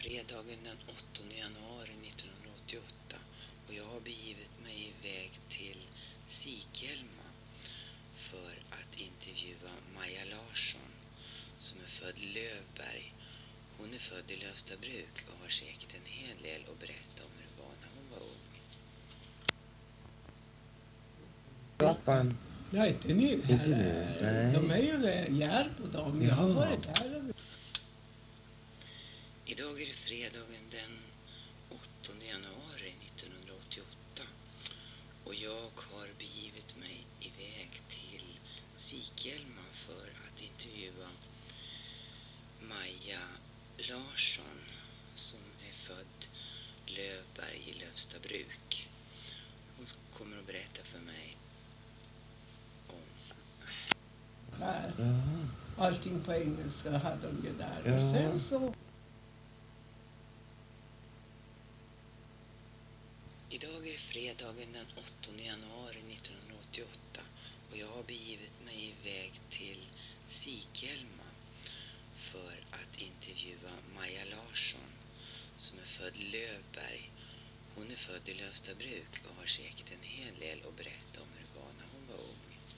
fredagen den 8 januari 1988 och jag har begivit mig iväg till Sigelma för att intervjua Maja Larsson som är född Lövberg. Hon är född i Lövstabruk och har säkert en hel del att berätta om hur det var när hon var ung. Pappan. Nej, inte nu heller. Nej. De är ju Järbo de. Jag har varit där. Idag är det fredagen den 8 januari 1988 och jag har begivit mig iväg till Sigelma för att intervjua Maja Larsson som är född Lövberg i Lövstabruk. Hon kommer att berätta för mig om Där. Ja. Allting på engelska hade de ju där. Ja. Och sen så... Idag är det fredagen den 8 januari 1988 och jag har begivit mig iväg till Sigelma för att intervjua Maja Larsson som är född Lövberg. Hon är född i Lövstabruk och har säkert en hel del att berätta om hur det var när hon var ung.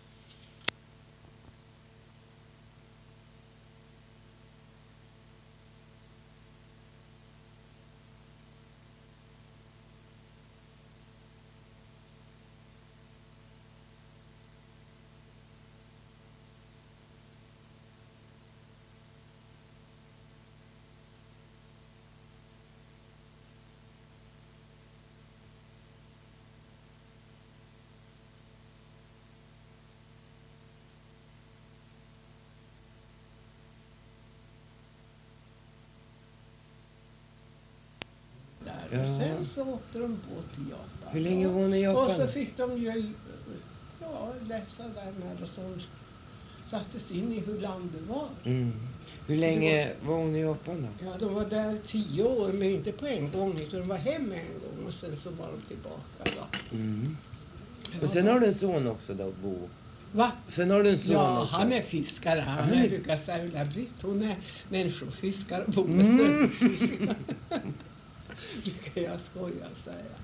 Där. Och sen så åkte de på till Japan. Hur länge var hon i Japan? Och så fick de ju läsa där när som sattes in i hur landet var. Mm. Hur länge var hon i Japan då? Ja, de var där 10 år, men inte på en gång. Utan de var hemma en gång och sen så var de tillbaka. Då. Mm. Och sen har du en son också då, Bo? Va? Sen har du en son Ja, också? han är fiskare. Han Mm. är brukar säga Ulla-Britt. Hon är människofiskare och bor på Strömsfiskare. Det kan jag skoja säga.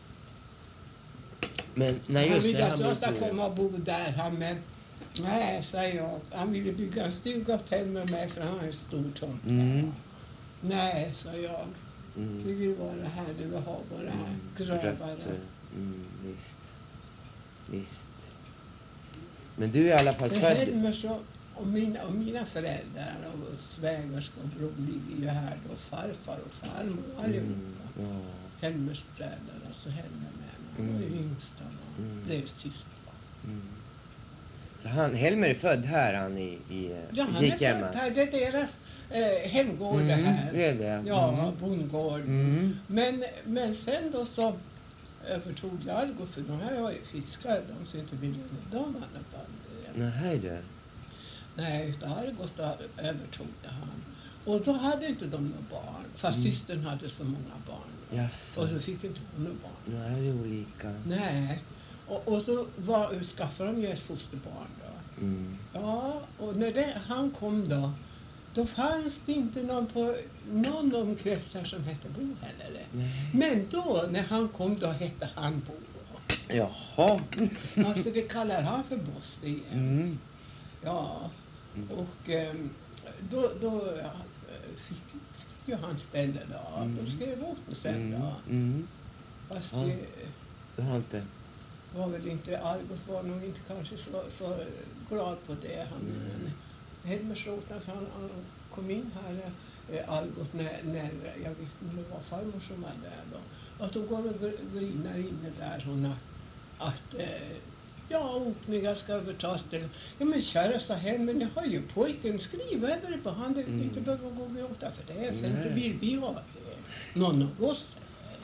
Men när Han just ville det att jag ska måste- komma och bo där. Han med, nej, säger jag. Han ville bygga en stuga till med mig för han har en stor tomt. Mm. Nej, sa jag. Mm. Vi vill vara här, du vill ha våra Rötter. grövare. Visst. Visst. Men du är i alla fall Det född... Helmer så, och mina föräldrar och svägerska och bror ligger ju här då. Farfar och farmor allihopa. Ja. Helmers föräldrar, alltså Helmer med. Han var ju yngst och blev sist. Mm. Så Helmer är född här, han i Ja, han är Sigelma. född här. Det är deras hemgård det här. Det är det. Ja, bondgård. Mm. Men sen då så övertog Algot, för de här var ju fiskare, de som inte ville de hade bönder. Nej, du. Nej, utan Algot övertog det han. Och då hade inte de några barn, fast systern hade så många barn. Jaså. Och så fick inte hon några barn. Nej, det är olika. Nej, och så skaffade de ju ett fosterbarn då. Mm. Ja, och när han kom då fanns det inte någon av de kretsar som hette Bo heller. Nej. Men då, när han kom, då hette han Bo. Jaha. Alltså vi kallar han för Bosse igen. Mm. Ja, och då fick ju han ställe då. De skrev åt mig sen då. Mm. Fast Ja. Det har inte... var väl inte, Algot var nog inte kanske så glad på det. Helmer Schroten, för han kom in här, Algot, när jag vet inte, det var farmor som var där då. Att hon går och grinar inne där, hon att Okniga ska övertas till. Ja men kära, sa Helmer, ni har ju pojken, skriv över det på han, inte behöver gå och gråta för det, för inte vill vi ha någon av oss.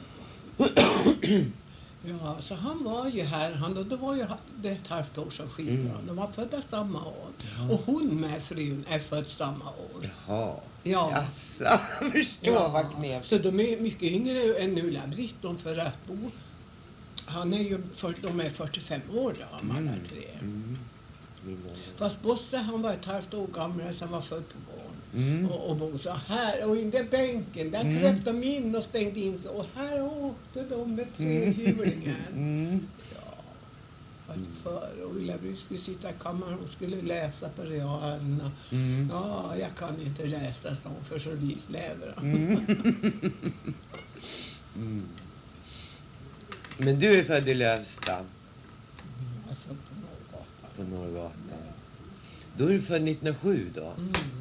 Ja, så han var ju här, det var ju det ett halvt år som skilde dem. De var födda samma år. Ja. Och hon med frun är född samma år. Jaha. Ja. Jaså, förstår vad knep. Så de är mycket yngre än Ulla-Britt, för att Bo, de är 45 år då, alla tre. Mm. Fast Bosse, han var ett halvt år gammal, så han var född på våren. och bo så här. Och in där bänken, där kröp de in och stängde in sig. Och här åkte de med trehjulingen. Och Ulla-Britt skulle sitta i kammaren och skulle läsa på realen. Ja, jag kan inte läsa sånt för så vitt lever han. Men du är född i Lövsta? Jag är född på Norrgatan. På Norrgatan. Då är du född 1907 då?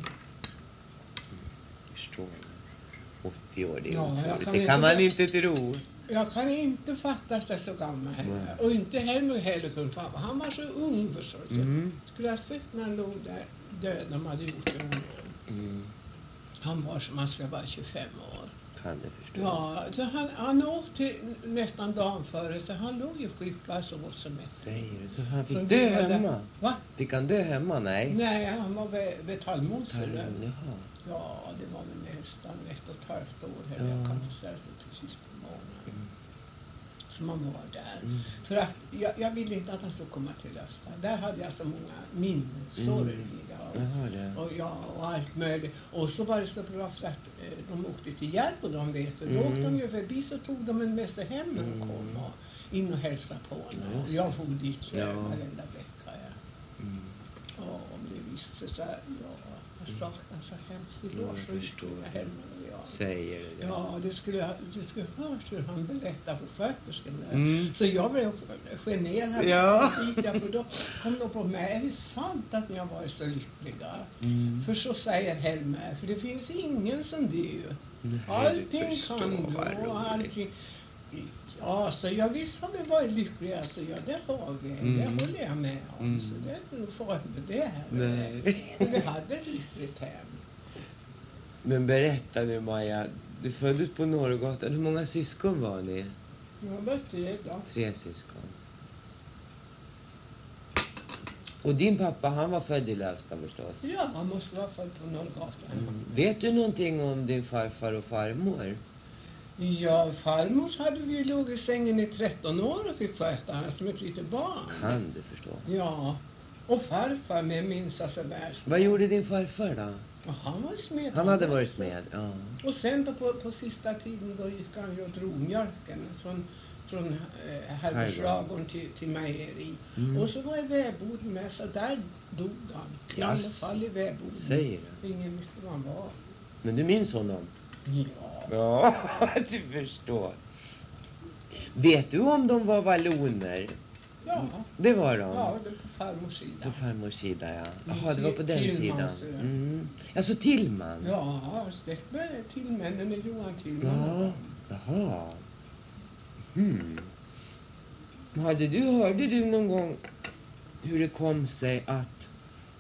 Förstår. 80 år, det är otroligt. Det kan man inte tro. Jag kan inte fatta att jag är så gammal heller. Och inte heller kunde fatta. Han var så ung för så. Skulle ha sett när han låg där död. De hade gjort det. Han var som han skulle vara 25 år. Kan det förstå. Ja, så han åkte nästan dagen före. Så han låg ju sjuka så gott som ett. Säger du? Så han fick dö hemma? Va? Fick han dö hemma? Nej. Nej, han var vid Tallmosor. Jaha. Ja, det var väl nästan 1,5 år. Här. Jag kan inte säga så precis på månaden. Som han var där. För att jag ville inte att han skulle komma till Östa. Där hade jag så många minnen, sorgliga och allt möjligt. Och så var det så bra för att de åkte till Järbo, de vet. Då åkte de ju förbi så tog de en med sig hem när de kom och in och hälsade på honom. Och jag for dit varenda vecka. Och om det visste sig jag saknar så hemskt. Det var så historia hemma. Säger det. Ja, det skulle hörs hur han berättade för sköterskan där. Så jag blev generad. Ja. För då kom de på mig. Är det sant att ni har varit så lyckliga? För så säger Helmer. För det finns ingen som du. Allting kan du. Och allting. Ja, så jag visst har vi varit lyckliga. Så ja, det har vi. Det håller jag med om. Så det är nog farligt med det här. Men vi hade ett lyckligt hem. Men berätta nu, Maja. Du föddes på Norrgatan. Hur många syskon var ni? Jag var 3 då. 3 syskon. Och din pappa, han var född i Lövsta förstås? Ja, han måste vara född på Norrgatan. Vet du någonting om din farfar och farmor? Ja, farmors hade vi låg i sängen i 13 år och fick sköta henne som ett litet barn. Kan du förstå? Ja, och farfar med minsta sig värst. Vad gjorde din farfar då? Och han var smed. Han hade varit smed, ja. Och sen då på sista tiden då gick han ju och drog mjölken från herrgårdsladugården till mejeri. Och så var jag väbod med, så där dog han. I alla fall i väboden. Säger du? Ingen visste var han var. Men du minns honom? Ja. Ja, du förstår. Vet du om de var valloner? Ja. Det var de? Ja, det på farmors sida. På farmors sida, ja. Jaha, det var på den Tillman, sidan. Alltså Tillman? Ja, släkt med Tillmännen är Johan Tillman. Ja, jaha. Hörde du någon gång hur det kom sig att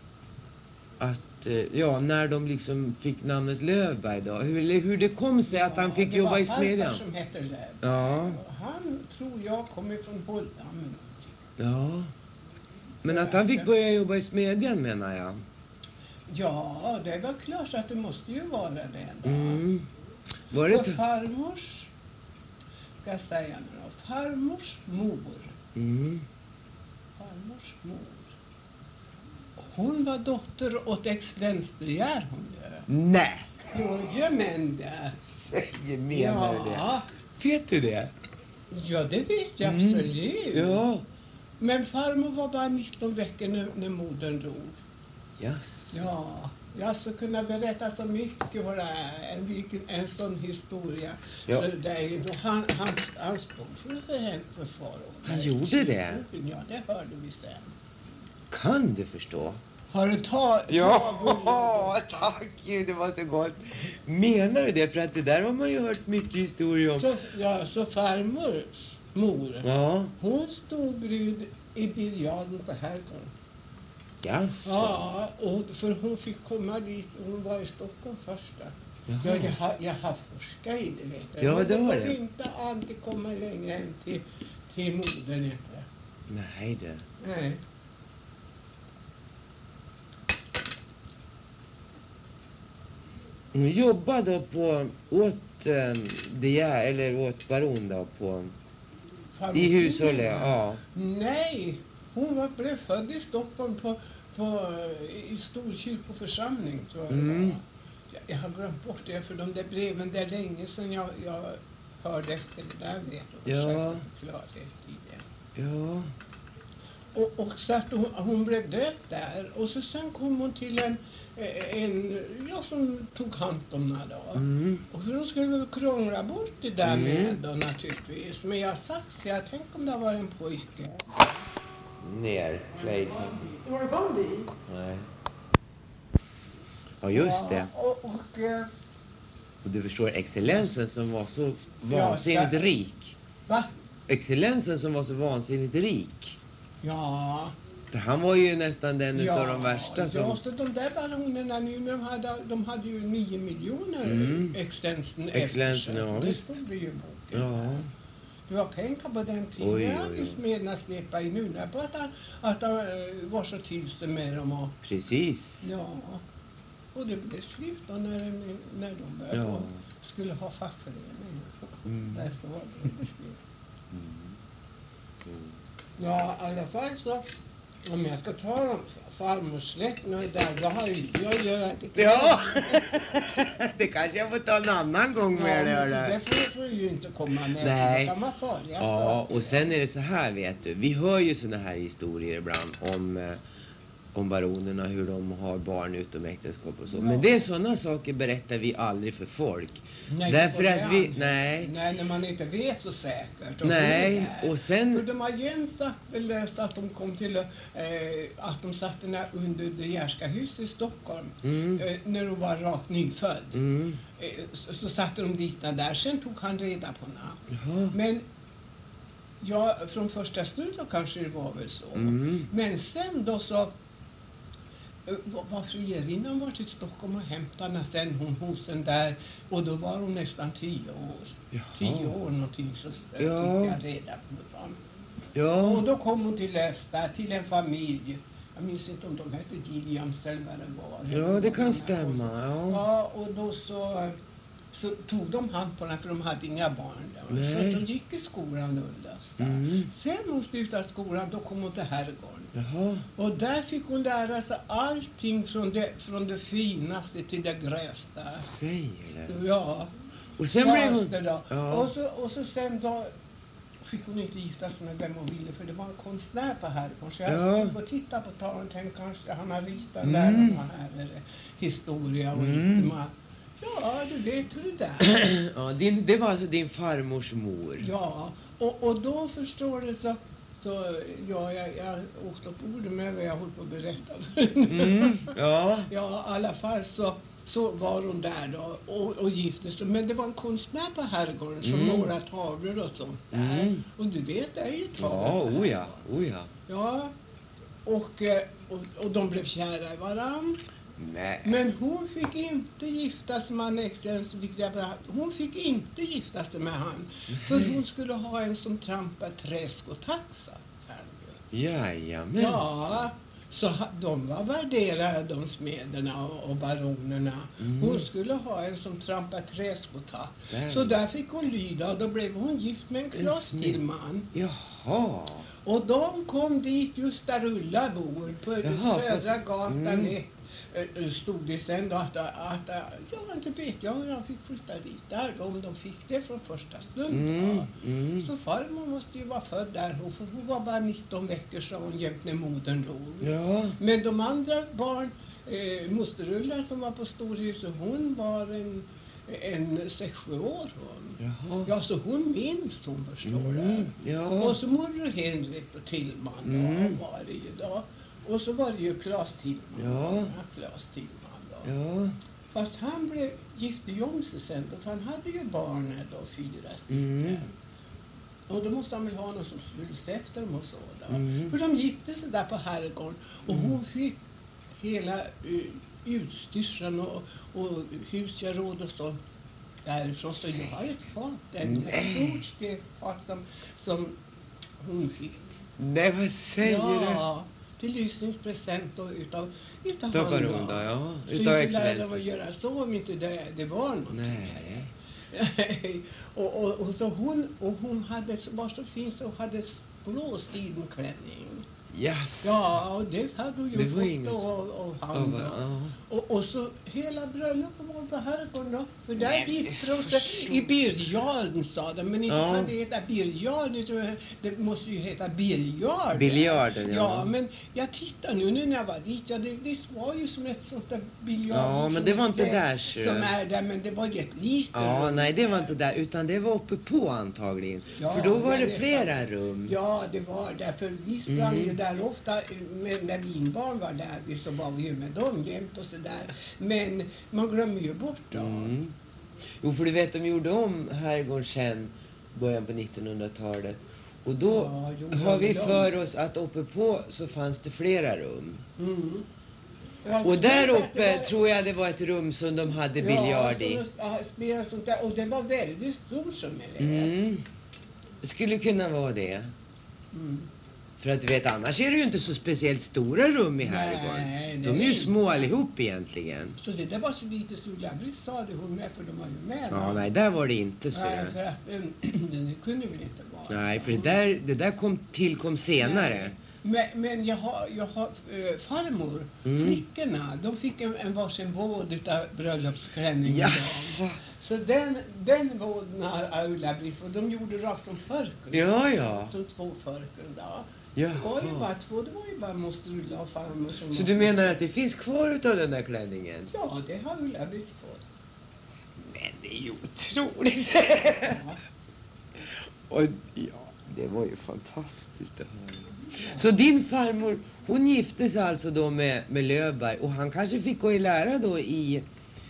när de liksom fick namnet Löfberg då, hur det kom sig att han fick jobba i smedjan? Det var som hette Löfberg. Ja. Han tror jag kommer från Hålldammen. Ja. Men att han fick börja jobba i smedjan, menar jag. Ja, det var klart att det måste ju vara det. Var det farmors, ska jag säga nu då, farmors mor. Farmors mor. Hon var dotter åt excellens De Geer, hon gör. Nej! Jo, men det. Menar du det? Vet du det? Ja, det vet jag absolut. Ja. Men farmor var bara 19 veckor när modern dog. Yes. Ja, jag skulle kunna berätta så mycket vad det är, en sån historia. Ja. Så det är, då han stod för henne för far. Han gjorde det? Ja, det hörde vi sen. Kan du förstå? Har du tagit? Ja, tack Gud, det var så gott. Menar du det? För att det där har man ju hört mycket historier om. Så farmors mor, hon stod brud i biljarden på herrgården. Yes. Ja, och för hon fick komma dit, hon var i Stockholm första. Ja, jag har forskat i det, vet jag. Ja, men det var det det. går inte alltid komma längre än till modern, inte. Nej, det. Nej. Hon jobbade åt De Geer, eller åt baron då, i hushållet, ja. Nej, blev född i Stockholm i Storkyrkoförsamling, tror jag det var. Jag har glömt bort det, för de där breven, det är länge sedan jag hörde efter det där, vet du. Ja. Ja. Och så att hon blev döpt där. Och så sen kom hon till en som tog hand om henne då. Och för de skulle krångla bort det där med då naturligtvis. Men jag sa, jag tänk om det var en pojke. Ner, play. Det var Gandhi. Nej. Ja, just det. Och du förstår, excellensen som var så vansinnigt rik. Va? Excellensen som var så vansinnigt rik. Ja. För han var ju nästan den utav de värsta som... Ja, så de där baronerna nu, de hade ju 9 miljoner excellensen efter sig. Ja, det stod det ju boken. Ja. Det var pengar på den tiden. Oj. Jag hade smedna släppa i nu. På att han var så till sig med dem. Och, Precis. ja. Och det blev slut då när de började skulle ha fackförening. Där så var det slut. Ja, i alla fall så, om jag ska ta dem farmorsläkten där, då har jag gör inte. Ja, det kanske jag får ta en annan gång med det får du ju inte komma med. Nej. Det kan vara farliga Ja, saker. och sen är det så här, vet du. Vi hör ju såna här historier ibland om baronerna, hur de har barn utom äktenskap och så. Men det är såna saker berättar vi aldrig för folk. Nej, Därför att vi... Nej, när man inte vet så säkert. nej, och sen... För de har igen läst att de kom till att de satt under det Gärska huset i Stockholm när de var rakt nyfödd. Så satte de dit där. Sen tog han reda på henne. Men ja, från första stund så kanske det var väl så. Men sen då så var frierinnan var till Stockholm och hämtade henne sen hon hos den där, och då var hon nästan 10 år. Jaha. 10 år någonting, så fick jag reda på dem. Ja. Och då kom hon till Östa, till en familj. Jag minns inte om de hette Gilliams eller vad det var. Ja, det kan stämma. Ja, och då så tog de hand på henne, för de hade inga barn där. Nej. Så de gick i skolan och Östa. Sen hon slutade skolan, då kom hon till herrgården. Jaha. Och där fick hon lära sig allting från det finaste till det grövsta. Säger det. Ja. Och sen blev hon... Då. Ja. Och så sen då fick hon inte gifta sig med vem hon ville, för det var en konstnär på herrgården. Så jag stod och tittade på tavlan och tänkte kanske han har ritat där någon här historia och ja, du vet hur det där. Ja, det var alltså din farmors mor. Ja, och då förstår du så ja, jag åkte upp orden med vad jag håller på att berätta. Ja. Ja, i alla fall så var hon där då och gifte sig. Men det var en konstnär på herrgården som målade tavlor och sånt där. Och du vet, det är ju tavlor. Ja, oja. Ja, och de blev kära i varann. Nej. Men hon fick inte gifta sig med hon fick inte gifta sig med han. För hon skulle ha en som trampar träsk och taxa. Jajamän. Ja, så de var värderade, de smederna och baronerna. Hon skulle ha en som trampar träsk och tax. Så där fick hon lyda, och då blev hon gift med en Klas Tillman. Jaha. Och de kom dit just där Ulla bor, på Södra gatan 1. Stod det sen då att jag inte vet hur de fick flytta dit där, om de fick det från första stund. Så farmor måste ju vara född där, hon var bara 19 veckor så hon jämt när modern dog. Ja. Men de andra barn, moster Ulla som var på Storhuset, hon var en 6-7 år hon. Jaha. Ja, så hon minns, hon förstår det. Ja. Och så morbror Henrik och Tillman då, var det ju då. Och så var det ju Klas Tillman. Klas Tillman då. Ja. Fast han blev gift i om sig sen då, för han hade ju barnet då, 4 stycken. Och då måste han väl ha någon som sluts efter dem och så då. För de gifte sig där på herrgården, och hon fick hela utstyrseln och husgeråd och så därifrån. Så jag har ett fat där, ett stort stekfat som hon fick. Nej, vad säger du? Ja, till lyssningspresent och utav baron då, ja. Så Utav inte lärde excellens. att göra så om inte det var någonting. Nej. och så hon hade, var så fin, så hade blå sidenklänning. Yes. Ja, och det hade hon ju Det var fått inget av han då. Ja. Och så hela bröllopet var på herrgården då. För där Nej, gifte de sig i Birjarden, sa de. Men inte Ja. kan det heta Birjarden, utan det måste ju heta Biljarden. Biljarden, ja. Ja, men jag tittar nu när jag var dit. Ja, det var ju som ett sånt där biljard. Ja, men det var inte där, så. som är där, men det var ju ett litet Ja, rum nej, det var där. inte där, utan det var uppe på antagligen. Ja, för då var men det det- flera rum. Ja, det var därför vi sprang ju där ofta när min barn var där, så var vi ju med dem jämt och sådär. Men man glömmer ju bort då. Mm. Jo, för du vet, de gjorde om herrgården sen, början på 1900-talet. Och då Ja, gjorde har vi de. för oss att uppe på så fanns det flera rum. Mm. Jag Och tror där att det uppe var- tror jag det var ett rum som de hade biljard i. Ja, spelade sånt där. Och det var väldigt stort som är det. Mm. Det skulle kunna vara det. Mm. För att du vet, annars är det ju inte så speciellt stora rum i Nej, herrgården. det De är är ju inte. små allihop egentligen. Så det där var så lite så Ulla-Britt sa det hon med, för de var ju med. Ja, då. nej, där var det inte så. Nej, för att det kunde väl inte vara. Nej, för det där tillkom senare. Men jag har farmor, flickorna, de fick en varsin vård utav bröllopsklänningen. Jaså? Så den vården har Ulla-Britt, och de gjorde rakt som förkläden. Ja, ja. Som två förkläden. Ja. Jaha. Det var ju bara två, det var ju bara moster Ulla och farmor som Så var- du menar att det finns kvar utav den där klänningen? Ja, det har Ulla-Britt fått. Men det är ju otroligt! Ja. Och ja, det var ju fantastiskt att höra. Så din farmor, hon gifte sig alltså då med Löfberg, och han kanske fick gå i lära då i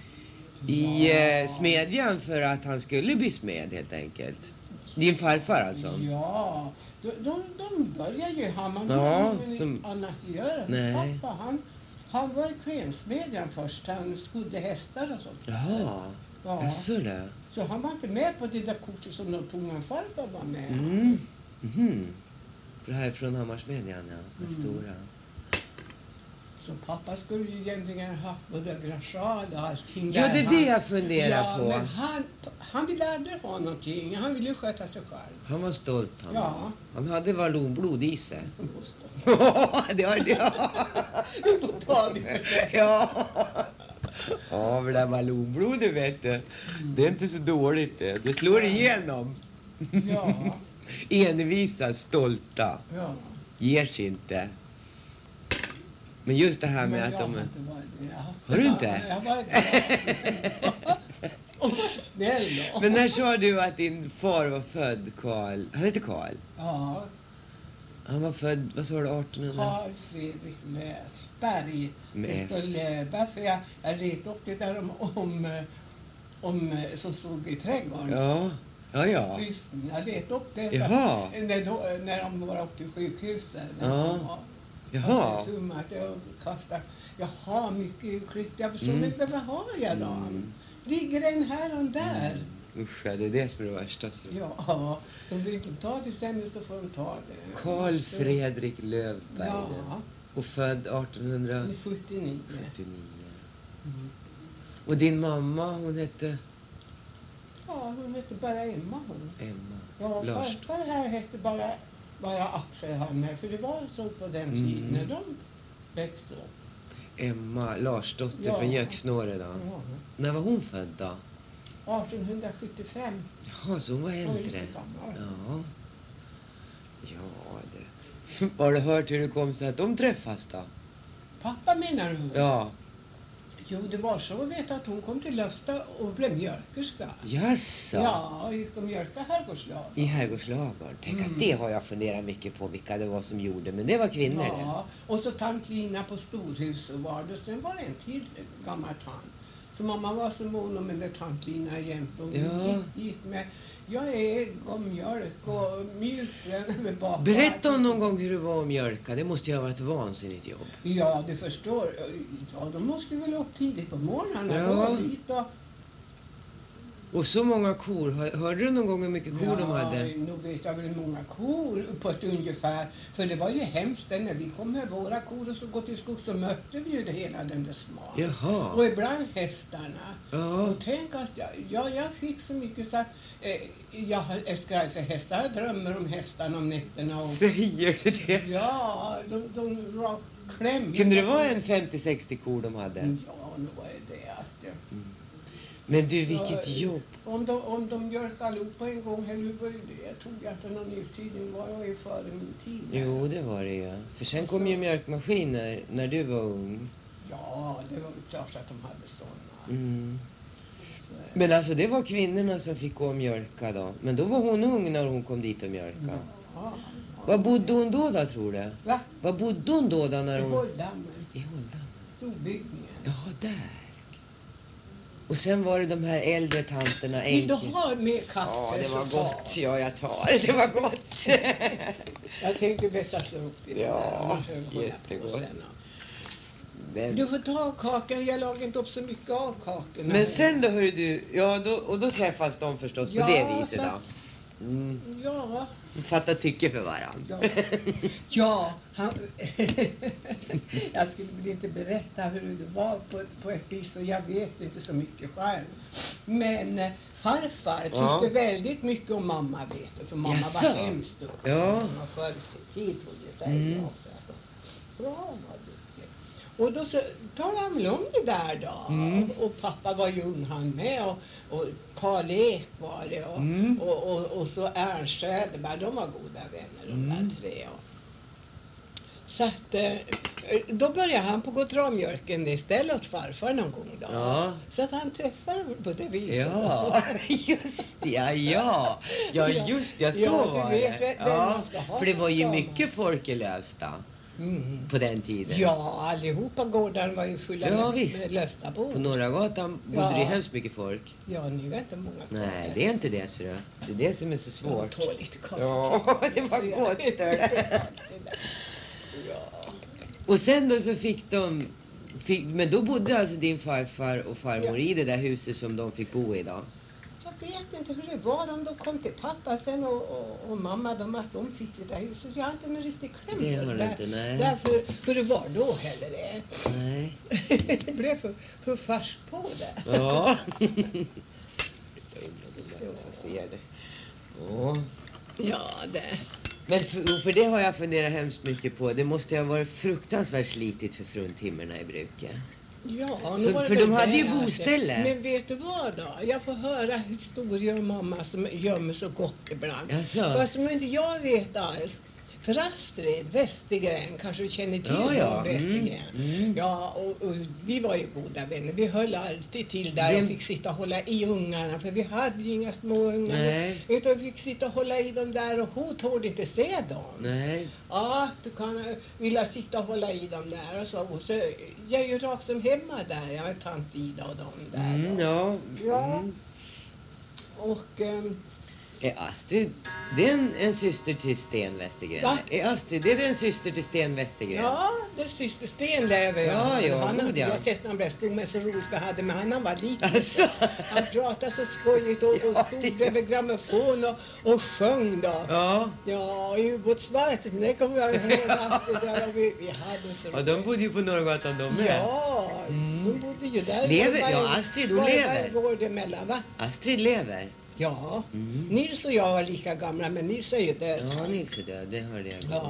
smedjan för att han skulle bli smed helt enkelt. Din farfar alltså? Ja, de börjar ju ha, man Ja, har inget som- annat att göra. Nej. Pappa, han var i klensmedjan först, han skodde hästar och sånt. Jaha, Ja. jaså det? Så han var inte med på det där kortet som de tog, men farfar var med. Mm. Mhm. Det här är från Hammarsmedjan, ja. Den Mm. stora. Så pappa skulle ju egentligen ha haft både grashal och allting Ja, där. det är det jag funderar Ja, på. men han ville aldrig ha någonting. Han ville sköta sig själv. Han var stolt, han. Ja. Han hade vallonblod i sig. Vi Det har det. får ta det för det. Ja. Ja, för det där vallonblodet, vet du. Det är inte så dåligt det. Det slår igenom. Ja, Envisa, stolta. ja. Ger sig inte. Men just det här med Men att jag de... har inte varit det. Har du inte? Jag har varit glad. Och vad snäll då. Men när sa du att din far var född, Karl? Han hette Karl. Ja, Han var född, vad sa du, 1800? Carl Fredrik Löfberg. Med Det F. står Löfberg, för jag letade upp det där om som stod i trädgården. Ja, ja. Lyssna, jag letade upp det så Jaha. att, när de var uppe till sjukhuset. Ja. Jaha. Jag har mycket klipp. Jag förstår Mm. inte, vad har jag då? Mm. Ligger en här och där? Usch, ja, det är det som är det värsta. Så. Ja, så om du inte tar det sen så får de ta det. Carl Fredrik Löfberg. Ja, Och född 1879. 79. Mm. Och din mamma, hon hette Ja, hon hette bara Emma hon. Emma. Ja, Lars. farfar här hette bara Axel Hammer, för det var så på den tiden när de växte upp. Emma Larsdotter Ja. från Göksnåre då. Ja. När var hon född då? 1875. Jaha, så hon var Hon var äldre. jättegammal. Ja. Ja, det. Har du hört hur det kom sig att de träffas då? Pappa menar du? Ja. Jo, det var så, vet att hon kom till Lövsta och blev mjölkerska. Jaså? Ja, och gick och mjölka herrgårdslag. I herrgårdslagården. Tänk att det har jag funderat mycket på vilka det var som gjorde. Men det var kvinnor det. Ja, och så tant Lina på Storhuset var det. Sen var det en till gammal tant. Så mamma var så mån om den där tant Lina jämt. Och Ja. gick med ägg och mjölk och mjukbröd med bak. Berätta om någon gång hur det var att mjölka. Det måste ju ha varit ett vansinnigt jobb. Ja, du förstår. Ja, de måste väl upp tidigt på morgonen. Ja. Gå dit och Och så många kor. Hörde du någon gång hur mycket kor de hade? Nu vet jag väl många kor på ett ungefär. För det var ju hemskt när vi kom med våra kor och så gå till skogs så mötte vi ju det hela den där sman. Jaha. Och ibland hästarna. Ja. Och tänk att jag fick så mycket så att jag är skraj för hästar. Jag drömmer om hästarna om nätterna. Och, Säger du det? ja, de var klämmiga. Kunde det vara en 50-60 kor de hade? Ja, nu var det att... Men du, vilket jobb. Om de mjölk allihop på en gång, eller var det? Jag tog att någon uttidning var ju före min tid. Jo, det var det ju. För sen kom ju mjölkmaskiner när du var ung. Ja, det var klart att de hade sådana. Mm. Men alltså det var kvinnorna som fick gå och mjölka då. Men då var hon ung när hon kom dit och mjölka. Ja. Var bodde hon då tror du? Va? Var bodde hon då när I hon... Hålldammen, I Hålldammen. storbyggningen. Ja, där. Och sen var det de här äldre tanterna. Vill du ha mer kaffe? Ja, det var så gott. ta. Ja, jag tar. Det var gott. Jag tänkte bäst att slå upp det. Ja, Annars håller jag på jättegott. sen. Men, Du får ta kakan, jag lagar inte upp så mycket av kakorna. men sen då, hörru du. Ja, då träffas de förstås på det viset så- då. Mm. Ja, Fatta tycke för varann. ja han, jag skulle väl inte berätta hur det var på ett vis och jag vet inte så mycket själv. Men farfar tyckte väldigt mycket om mamma, vet du, för mamma Jaså? var hemskt duktig. Ja. Hon var före sin tid, får jag säga. Bra, hon var duktig. Och då så talade han väl om det där då. Och pappa var ju ung han med och Karl Ek var det och så Ernst Söderberg, de var goda vänner de där tre. Så att då började han på gå och dra mjölken istället åt farfar någon gång då. Ja. Så att han träffade på det viset. Ja, just det. Ja, just det. Jag Ja, så du var vet det. vem man ska ha För det som var ju ska mycket folk i Lövsta på den tiden. Ja, allihopa gårdarna var ju fulla Ja, med visst. Lövstabor. På Norragatan bodde det hemskt mycket folk. Ja, nu är inte många kvar. Nej, det är inte det, så det är det som är så svårt. Ta lite kaffe. Ja, det var gott. Ja. Och sen då så fick de... Men då bodde alltså din farfar och farmor i det där huset som de fick bo i då? Jag vet inte hur det var om de kom till pappa sen och mamma, de fick det där huset. Så jag har inte någon riktig kläm Det på har du där. inte, nej. Därför, hur det var då heller det. Nej. Det blev för färskt på det. Ja. Jag ser det. Ja. Ja, det. Men för det har jag funderat hemskt mycket på. Det måste ha varit fruktansvärt slitigt för fruntimmerna i bruket. Ja, Så, nu var det för väl de hade det ju att- boställe. Men vet du vad då? Jag får höra historier om mamma som gör mig så gott ibland. Jaså? Fast som inte jag vet alls. För Astrid Westergren, kanske du känner till Ja. Westergren. Ja, och vi var ju goda vänner. Vi höll alltid till där och fick sitta och hålla i ungarna. För vi hade ju inga små ungar. Nej. Utan vi fick sitta och hålla i dem där och hon tog inte se dem. Nej. Ja, du kan vilja sitta och hålla i dem där och så. Och så jag är ju rakt som hemma där. Jag har tant Ida och dem där. Ja. Ja. Och Är Astrid, det är en syster till Sten Westergren? Va? Är Astrid, det är en syster till Sten Westergren? ja, det är syster Sten lever Ja, han, god, ja. Jag sett när han blev stor med så roligt vi hade med han var liten. Alltså. Han pratade så skojigt och stod bredvid grammofon och sjöng då. Ja. Ja, i ubåtsvalsen, det kommer jag ihåg Astrid där och vi hade så Ja, de bodde ju på Norrgatan de med. Ja, de bodde ju där. Lever- Var- ja, Astrid, hon var- lever. Var går det mellan, va? Astrid lever. Ja. Nils och jag var lika gamla, men Nils är ju död. Ja, Nils är död, det hörde jag. Ja.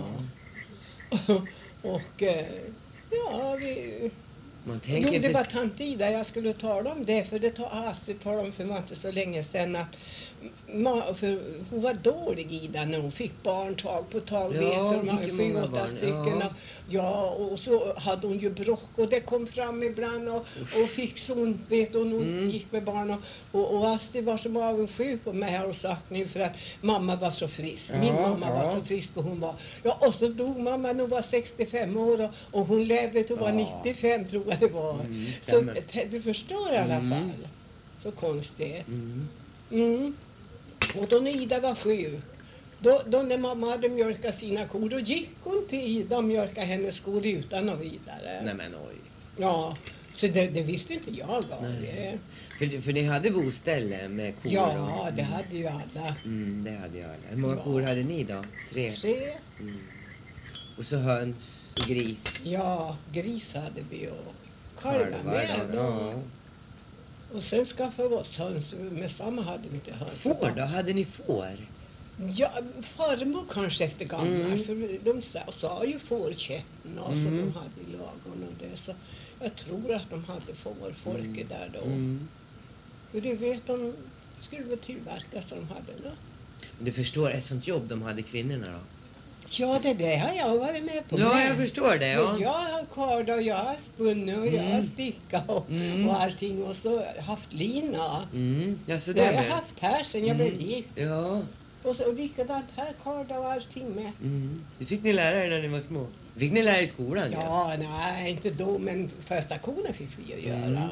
Och ja, vi... Man Jo, tänker det var för... tant Ida, jag skulle tala om det, för det Astrid talade om för mig inte så länge sedan att för hon var dålig Ida när hon fick barn tag på tag, Ja, vet du, hon de var fick ju 7-8 många barn, stycken. ja. Ja, och så hade hon ju brock och det kom fram ibland och fick så hon, vet du, hon gick med barn och Astrid var som avundsjuk på mig har hon sagt nu för att mamma var så frisk. Min mamma var så frisk och hon var, ja, och så dog mamma när hon var 65 år och hon levde till hon var 95 tror jag det var. Så stämmer. du förstår i alla fall. Så konstigt. Och då när Ida var sjuk, då när mamma hade mjölkat sina kor, då gick hon till Ida och mjölkade hennes kor utan och vidare. Nej men oj. Ja, Så det visste inte jag av. Nej. För ni hade boställe med kor? Ja, det hade ju alla. Det hade jag alla. Hur många kor hade ni då? 3? 3. Och så höns och gris? Ja, gris hade vi och kalvar med. Ja. Och sen skaffade vi oss höns. Med samma hade vi inte höns. Får då? Hade ni får? Ja, farmor kanske efter gammal. För de sa ju fårkätten och som de hade i lagen och det. Så jag tror att de hade folket där då. För du vet, de skulle väl tillverka så de hade då. Du förstår, ett sånt jobb de hade kvinnorna då? Ja, det har jag varit med på. Ja, jag förstår det. Ja. Men jag har karda och jag har spunnit och jag har stickat och allting. Och så haft lina. Ja, så Det har där jag med. haft här sen jag blev gift. Ja. Och likadant här, karda och allting med. Det fick ni lära er när ni var små. Fick ni lära er i skolan? Ja, nej, inte då, men första konen fick vi ju göra.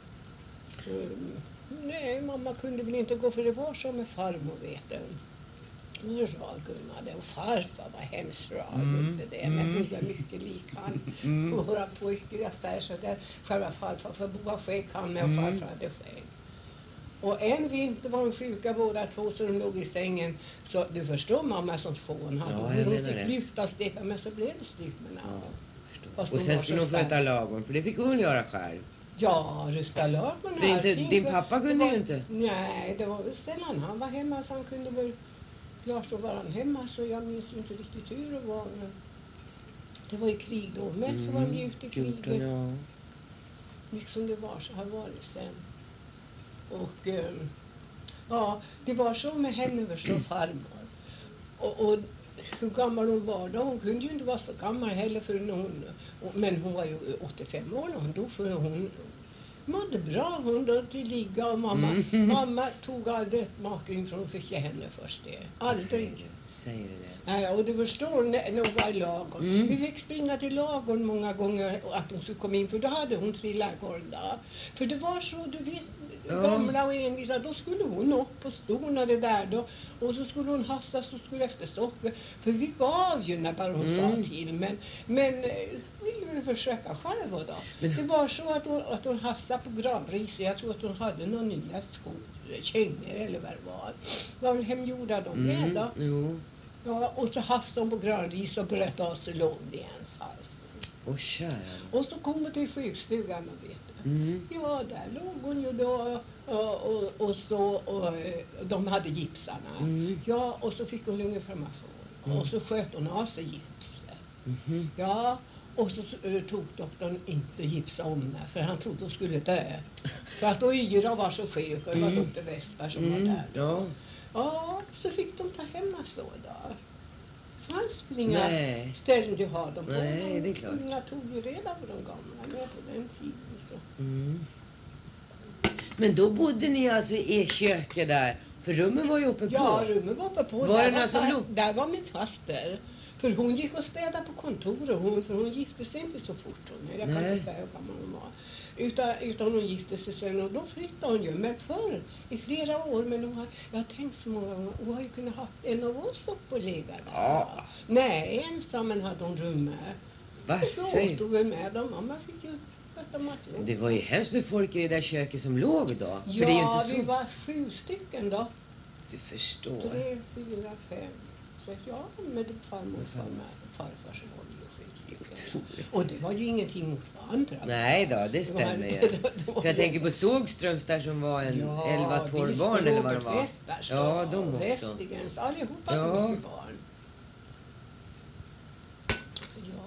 Nej, mamma kunde väl inte gå för det var så med farmor, vet du. Hon var ragunnade och farfar var hemskt ragund det. Men Bo var mycket lik han. Våra pojkar, jag säger så där. Själva farfar, för Bo var skägg han med och farfar hade skägg. Och en vinter var de sjuka båda två så de låg i sängen. Så du förstår mamma som fån hade. Ja, Hur hon menar fick det. lyfta släppa, men så blev det slut med namn. Fast Och hon sen var skulle så hon sköta stark. lagen, för det fick hon väl göra själv. Ja, rusta lagen och För inte, allting. din För pappa det kunde var- ju inte. Nej, det var väl sällan han var hemma så han kunde väl klart så var han hemma så jag minns inte riktigt hur det var. Men det var ju krig då, men så var han ute i 14, kriget. ja. Liksom det var så har varit sen. Och ja, det var så med henne var så farmor. Och hur gammal hon var då, hon kunde ju inte vara så gammal heller förrän hon, men hon var ju 85 år när hon dog för hon mådde bra, hon då till ligga och mamma tog aldrig ett maken för hon fick ge henne först det. Aldrig. Säger det. Nej, och du förstår när hon var i lagen. Vi fick springa till lagen många gånger att hon skulle komma in för då hade hon trillat golda. För det var så, du vet, gamla och envisa, då skulle hon upp på storna det där då. Och så skulle hon hasta så skulle efter socker. För vi gav ju när bara hon sa till. Men ville väl försöka själva då. Det var så att hon hastade på granris. Jag tror att hon hade några nya skor, kängor eller vad det var. Vad väl hemgjorda de med då. Jo. Ja, och så hastade hon på granris och bröt av sig långdens hals. Åh, kära. Och så kom hon till sjukstugan och vet du. Ja, där låg hon ju då och de hade gipsarna. Ja, och så fick hon lunginflammation. Och så sköt hon av sig gipset. Ja, och så tog doktorn inte gipsa om henne för han trodde hon skulle dö. För att då Yra var så sjuk och det var doktor Westberg som var där. Ja. Ja, så fick de ta hem så då. Fanns väl inga Nej. ställen att ha dem på. Nej, det är klart. Unga tog ju reda på de gamla med på den tiden. Så. Men då bodde ni alltså i köket där? För rummen var ju uppe på. Ja, rummet var uppe på. Var det Där någon som låg? där var min faster. För hon gick och städade på kontoret. För hon gifte sig inte så fort. Jag kan Nej. inte säga hur gammal hon var. Utan hon gifte sig sen och då flyttade hon ju. Men förr, i flera år, men jag har tänkt så många gånger, hon har ju kunnat ha en av oss upp och ligga där. Ja. Nej, ensam hade hon rummet. Vad Och så säger åt vi med dem. Mamma fick ju sköta maten. Det var ju hemskt med folk i det där köket som låg då. För det är ju Ja, inte så. vi var 7 stycken då. Du förstår. 3, 4, 5. Så ja, med farmor och farfar så var det ju 7 stycken. Och det var ju ingenting mot varandra. Nej då, det stämmer ju. För jag tänker på Sågströms där som var en 11-12 barn eller vad det var. Ja, de också. Västigens, allihopa Ja. hade mycket barn. Ja.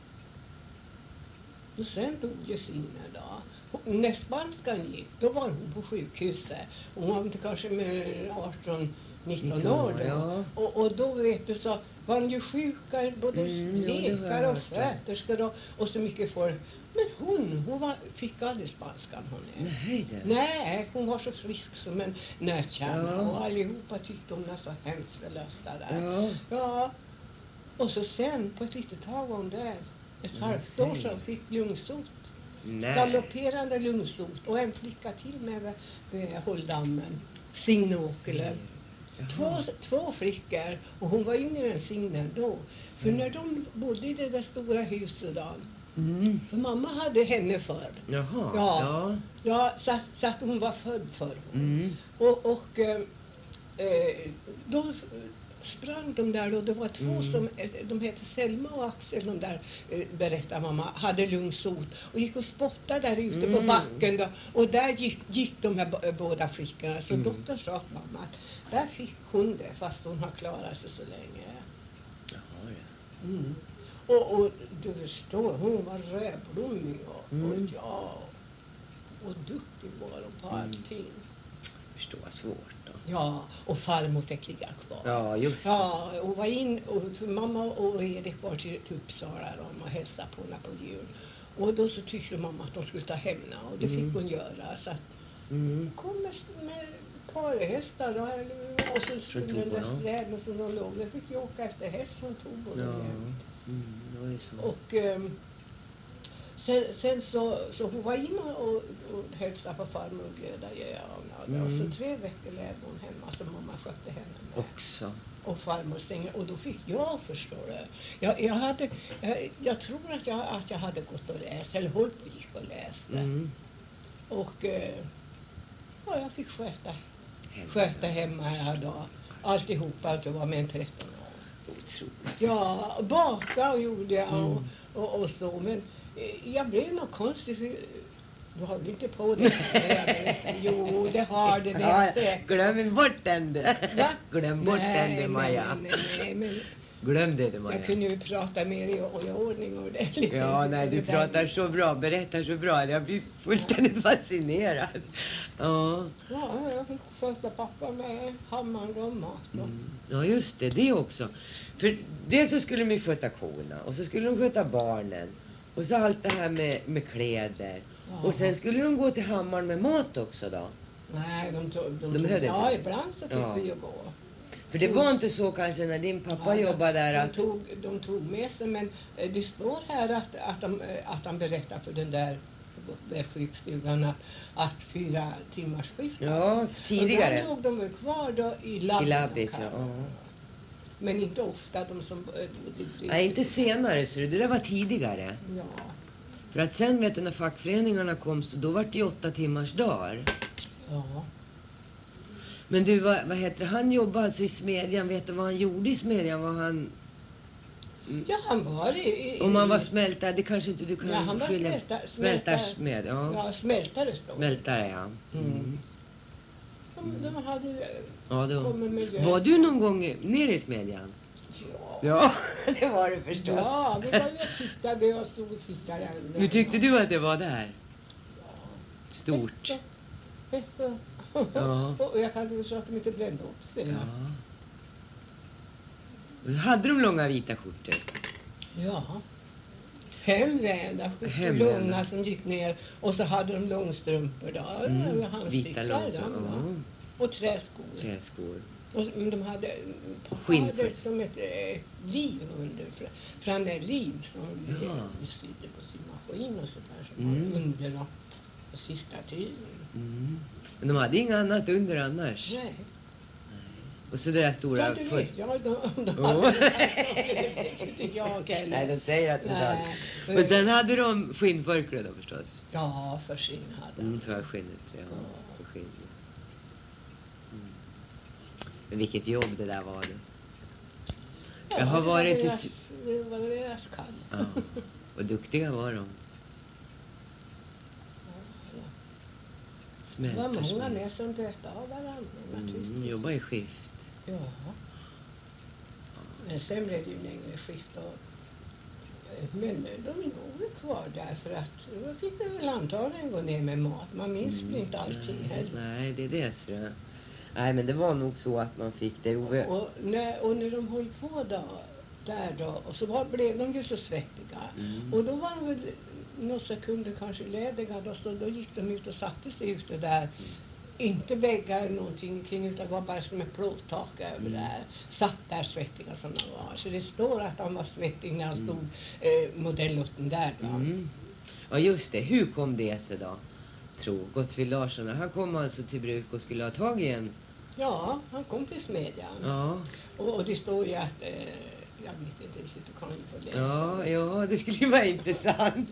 Och sen dog ju Signe då. När spanskan gick, då var hon på sjukhuset. Och hon var inte kanske med 18-19 år då. Ja. Och då vet du så var hon ju sjuka, både det har jag läkare och hört. sköterskor och så mycket folk. Men hon fick aldrig spanskan hon är. Nej det. Nej, hon var så frisk som en nötkärna och allihopa tyckte hon var så hemskt förlösta där. Ja. Ja. Och så sen på ett litet tag var hon där. Ett halvt år sedan fick lungsot. Nej. Galopperande lungsot och en flicka till med vid Hålldammen. Signe Åkerlöf. Två flickor och hon var yngre än Signe då. För när de bodde i det där stora huset då, För mamma hade henne förr. Jaha. Ja. Ja, så att hon var född för hon. Och då sprang de där och det var två som, de heter Selma och Axel, de där berättar mamma, hade lungsot och gick och spottade där ute på backen då, och där gick de här båda flickorna, så doktorn sa till mamma att där fick hon det fast hon har klarat sig så länge. Jaha, ja. Och du förstår, hon var rödblommig och duktig var hon på allting. Förstå vad svårt då. Ja, och farmor fick ligga kvar. Ja, just det. Ja, och var in, och mamma och Erik var till Uppsala och hälsade på henne på jul. Och då så tyckte mamma att de skulle ta hem henne, och det fick hon göra. Så att hon kom med ett par hästar då, och så skulle den där släden som de låg. Jag fick ju åka efter häst från Tobo. Ja, det var ju så. Och sen så hon var inne och hälsade på farmor och bjöda och så 3 veckor levde hon hemma, så mamma skötte henne med. Också. Och farmor stängde, och då fick jag förstå det. Jag tror att jag hade gått och läst, eller hållit på gick och läste. Och jag fick sköta hemma här då. Alltihopa, att jag var med 13 år. Otroligt. Ja, baka och gjorde jag och så, men jag blev nog konstig, för du har väl inte på det? Jo, det har det. Glöm bort den du. Glöm bort den du, Maja. Nej, men glöm det, Maja. jag kunde ju prata mer i ordning och det. Liksom. Ja, nej, du pratar så bra, berättar så bra. Jag blir fullständigt fascinerad. Ja. Ja, jag fick första pappa med hammaren och mat. Ja, just det också. För det så skulle de sköta korna, och så skulle de sköta barnen. Och så allt det här med kläder. Ja. Och sen skulle de gå till hammaren med mat också då? Nej, ja, ibland så fick vi ju gå. För det var inte så kanske när din pappa jobbade där de tog med sig, men det står här att de berättar för den där sjukstugan att 4 timmars skift. Ja, tidigare. Och då låg de kvar då i labbet. Men inte ofta de som bodde bredvid. Nej, inte senare, så det där var tidigare. Ja. För att sen, vet du, när fackföreningarna kom, så då var det 8 timmars dagar. Ja. Men du, vad heter det? Han jobbade alltså i smedjan. Vet du vad han gjorde i smedjan? Var han... Ja, han var om han var smältare, det kanske inte du kan han var skilja. Smältarsmed, ja. Ja, smältare står. Smältare, ja. De hade kommit med. Var du någon gång nere i smedjan? Ja, det var det förstås. Ja, vi var ju och tittade och stod och tittade. Hur tyckte du att det var där? Ja. Stort. Ja. Och jag kan inte förstå att de inte brände upp sig. Ja. Och så hade de långa vita skjortor. Ja. Hemvända skjortor, långa som gick ner. Och så hade de långstrumpor där. Vita långstrumpor. Och träskor. Men de hade som ett liv under. För han är liv som vi sydde på sin maskin och sådär. Som var under på sista tiden. Men de hade inget annat under annars? Nej. Och så det där stora... Ja, det vet jag. De hade det vet inte jag heller. Nej, de säger att de hade. Och sen hade de skinnförkläder då förstås. Ja, för skinn hade de. För skinnet, ja. För skinn. Men vilket jobb det där var det. Ja, jag har varit det var deras kall. Ja. Och duktiga var de. Det var många med som döpte av varandra naturligtvis. Jobba i skift. Ja. Men sen blev det ju längre skift. Men de låg kvar där för att då fick vi väl antagligen gå ner med mat. Man minns inte allting heller. Nej, det är det så. Nej, men det var nog så att man fick det. Och när de höll på där och så blev de ju så svettiga. Och då var de väl några sekunder kanske lediga. Då gick de ut och satte sig ute där. Inte väggar eller någonting kring, utan det var bara som ett plåttak över där. Satt där svettiga som de var. Så det står att han var svettig när han stod modellotten där då. Ja, just det. Hur kom det sig då? Gottfrid Larsson, han kom alltså till Bruk och skulle ha tag i en... Ja, han kom till smedjan. Ja. Och det står ju att jag vet inte riktigt, du kan ju få läsa. Ja, det skulle ju vara intressant.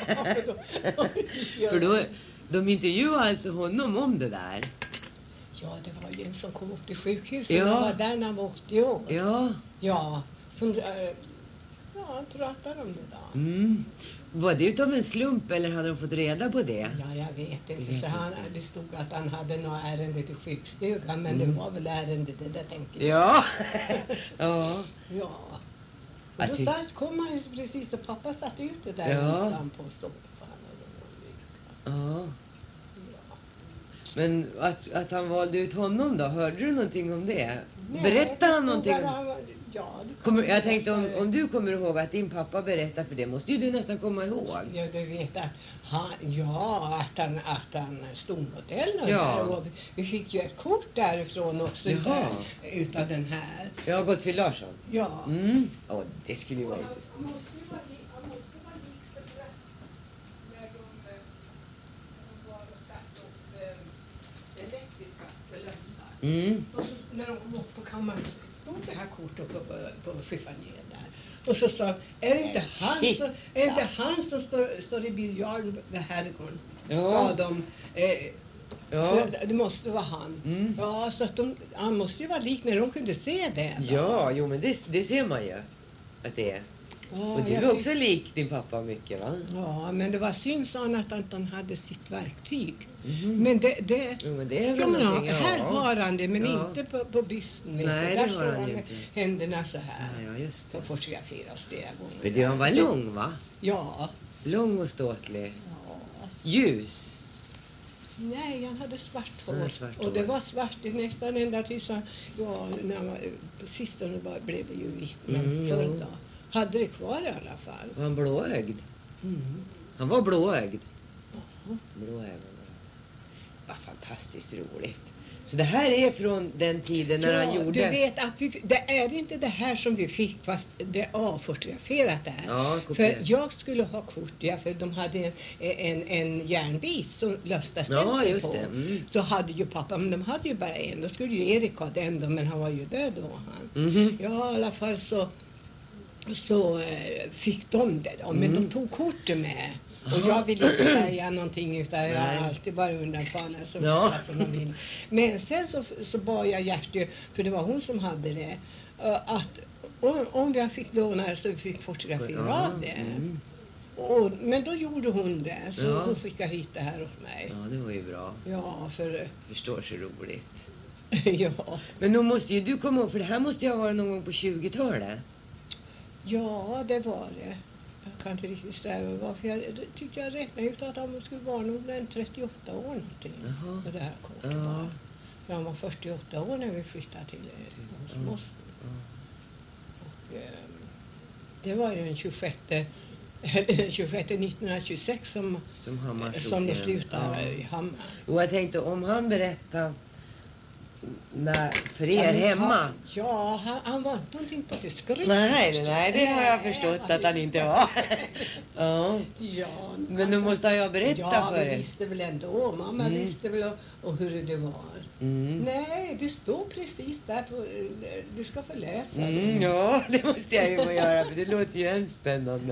För då, de intervjuade alltså honom om det där. Ja, det var ju en som kom upp till sjukhuset. Ja. Han var där när han var 80 år. Ja. Ja, som, han pratade om det då. Mm. Var det utav en slump eller hade de fått reda på det? Ja, jag vet inte. Vet Så det stod att han hade något ärende till sjukstugan, men det var väl ärende det där, tänker jag. Ja. Ja. Ja. Och Jag så tyck- där kom han ju precis och pappa satt ut det där Ja. ensam på soffan. Ja. Men att han valde ut honom då, hörde du någonting om det? Berättade han någonting? Ja, det kan Jag tänkte läsa. om du kommer ihåg att din pappa berättade, för det måste ju du nästan komma ihåg. Ja, du vet att han stod modell. Ja. Och vi fick ju ett kort därifrån också Jaha. utav den här. Jag har gått till Larsson. Ja. Mm. Ja, det skulle ju vara intressant. Han måste ju vara likställd för att när de var och satte upp elektriska lösningar. Mm. Och så när de kom upp på kammaren stod det här kortet på chiffonier där. Och så sa är det inte han som står i biljarden vid herrgården? Ja. Sa de. Ja. Det måste vara han. Mm. Ja, så att han måste ju vara lik när de kunde se det. Då. Ja, jo men det ser man ju att det är. Ja, Och du jag är också lik din pappa mycket, va? Ja, men det var synd, sa han, att han hade sitt verktyg. Mhm. Men det Jo, men det är väl ja, men någonting, här har han det, men Ja. inte på bysten. vet Nej, du. det Där har står han han ju med inte. händerna så här. Ja, just det. Får fotograferas flera gånger. Men du, han var lång, va? Ja. Lång och ståtlig. Ja. Ljus. Nej, han hade svart hår. Han hade svart Och hår. det var svart nästan ända tills han, när han var, på sistone blev det ju vitt, men jo. förr då. Hade det kvar i alla fall. Var han blåögd? Mm. Han var blåögd. Jaha. Blå ögon. Vad fantastiskt roligt. Så det här är från den tiden när han gjorde... Du vet att det är inte det här som vi fick, fast det är avfotograferat det här. Ja, För kopierat. jag skulle ha kort, ja, för de hade en järnbit som löste stämpeln Ja, just på. det. Mm. Så hade ju pappa, men de hade ju bara en. Då skulle ju Erik ha den då, men han var ju död då han. Mhm. Ja, i alla fall så fick de det då, men de tog kortet med. Och jag vill inte säga någonting, utan jag Nej. har alltid bara undanfallna som Ja. som de vill. Men sen så bad jag Gertie, för det var hon som hade det, att om jag fick låna det så vi fick fotografera av det. Mm. Men då gjorde hon det, så Ja. hon skickade hit det här åt mig. Ja, det var ju bra. Ja, för Förstår så roligt. ja. Men då måste ju du komma ihåg, för det här måste ju ha varit någon gång på 20-talet. Ja, det var det. Jag kan inte riktigt säga varför. Jag tyckte jag räknade ut att han skulle vara nog en 38 år någonting. Jaha. Och det här kortet Ja. var. Han var 48 år när vi flyttade till Mossen. Och det var ju den 26 1926 Som Hammar slog som det sig. slutade Ja. i Hammar. Och jag tänkte, om han berättar för er hemma. Ja, han var inte någonting på till skryt. Nej, det har jag förstått att han inte var. Ja. Ja, Men då måste jag berätta ja, för vi er. visste väl ändå. Mamma visste väl och hur det var. Mm. Nej, det står precis där på... Du ska få läsa det. Mm, ja, det måste jag ju få göra, för det låter ju än spännande.